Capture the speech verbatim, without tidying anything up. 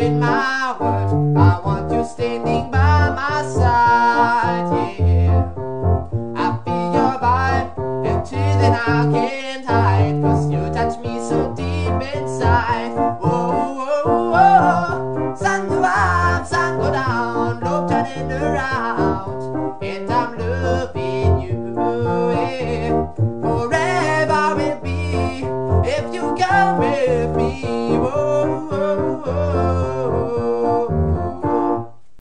in my world. I want you standing by my side, yeah. I feel your vibe, and then I can't hide, 'cause you touch me so deep inside. Whoa, whoa, whoa. Sun go up, sun go down, love turning around, and I'm loving you, yeah. Forever will be if you come with me. Whoa, whoa, whoa.